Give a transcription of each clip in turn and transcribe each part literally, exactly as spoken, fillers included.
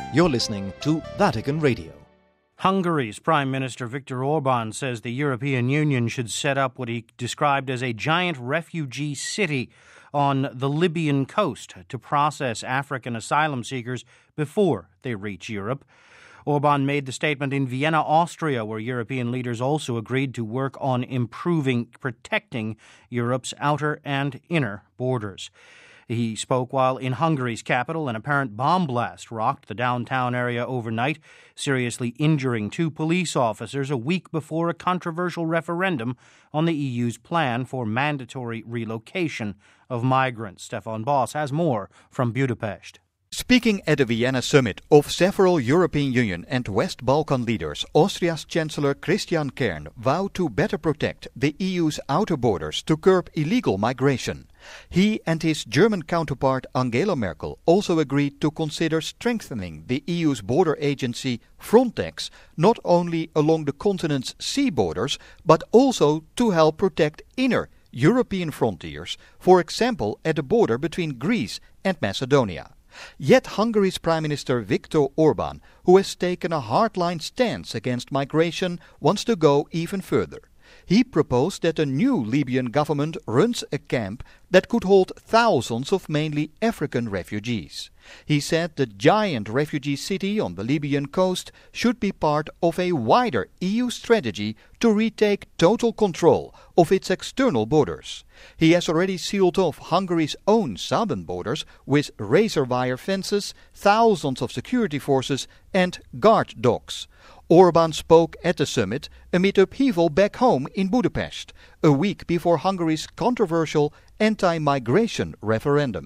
You're listening to Vatican Radio. Hungary's Prime Minister Viktor Orban says the European Union should set up what he described as a giant refugee city on the Libyan coast to process African asylum seekers before they reach Europe. Orban made the statement in Vienna, Austria, where European leaders also agreed to work on improving protecting Europe's outer and inner borders. He spoke while in Hungary's capital. An apparent bomb blast rocked the downtown area overnight, seriously injuring two police officers a week before a controversial referendum on the E U's plan for mandatory relocation of migrants. Stefan Boss has more from Budapest. Speaking at the Vienna summit of several European Union and West Balkan leaders, Austria's Chancellor Christian Kern vowed to better protect the E U's outer borders to curb illegal migration. He and his German counterpart Angela Merkel also agreed to consider strengthening the E U's border agency Frontex, not only along the continent's sea borders, but also to help protect inner European frontiers, for example at the border between Greece and Macedonia. Yet Hungary's Prime Minister Viktor Orban, who has taken a hardline stance against migration, wants to go even further. He proposed that a new Libyan government runs a camp that could hold thousands of mainly African refugees. He said the giant refugee city on the Libyan coast should be part of a wider E U strategy to retake total control of its external borders. He has already sealed off Hungary's own southern borders with razor wire fences, thousands of security forces and guard dogs. Orban spoke at the summit amid upheaval back home in Budapest, a week before Hungary's controversial anti-migration referendum.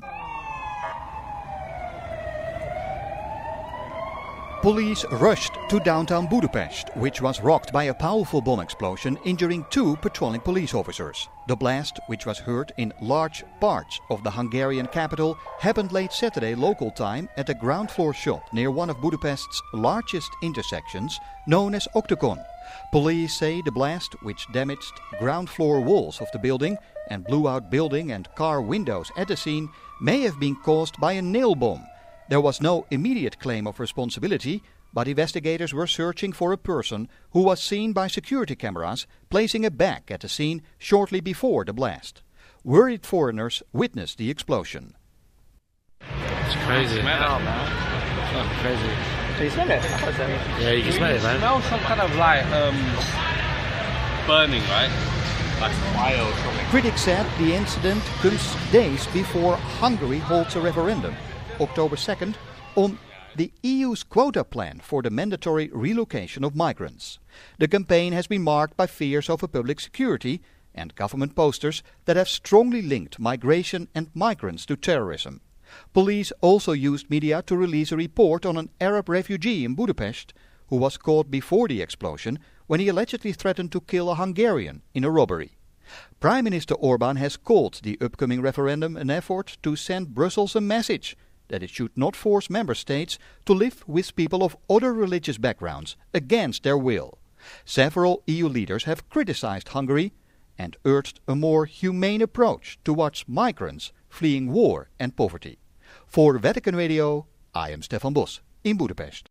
Police rushed to downtown Budapest, which was rocked by a powerful bomb explosion, injuring two patrolling police officers. The blast, which was heard in large parts of the Hungarian capital, happened late Saturday local time at a ground floor shop near one of Budapest's largest intersections, known as Octagon. Police say the blast, which damaged ground floor walls of the building and blew out building and car windows at the scene, may have been caused by a nail bomb. There was no immediate claim of responsibility, but investigators were searching for a person who was seen by security cameras placing a bag at the scene shortly before the blast. Worried foreigners witnessed the explosion. It's crazy. Smell it, man. It's crazy. Can you smell it? Yeah, you can smell it, man. It smells some kind of like um, burning, right? Like fire or something. Critics said the incident comes days before Hungary holds a referendum, October second, on the E U's quota plan for the mandatory relocation of migrants. The campaign has been marked by fears over public security and government posters that have strongly linked migration and migrants to terrorism. Police also used media to release a report on an Arab refugee in Budapest who was caught before the explosion when he allegedly threatened to kill a Hungarian in a robbery. Prime Minister Orban has called the upcoming referendum an effort to send Brussels a message that it should not force member states to live with people of other religious backgrounds against their will. Several E U leaders have criticized Hungary and urged a more humane approach towards migrants fleeing war and poverty. For Vatican Radio, I am Stefan Bos in Budapest.